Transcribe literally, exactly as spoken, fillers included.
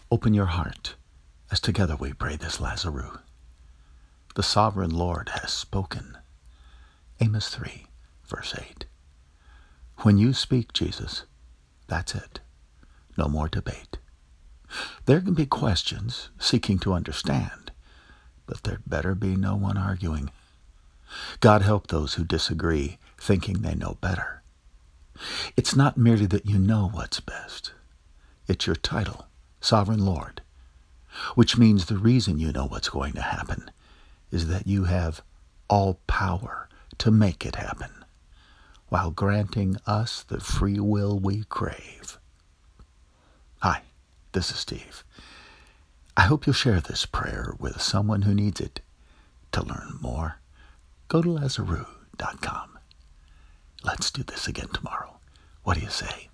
Open your heart as together we pray this Lazarus. The sovereign Lord has spoken. Amos three, verse eight. When you speak, Jesus, that's it. No more debate. There can be questions seeking to understand, but there'd better be no one arguing. God help those who disagree, thinking they know better. It's not merely that you know what's best. It's your title, Sovereign Lord, which means the reason you know what's going to happen is that you have all power to make it happen, while granting us the free will we crave. Hi, this is Steve. I hope you'll share this prayer with someone who needs it. To learn more, go to Lazarus dot com. Let's do this again tomorrow. What do you say?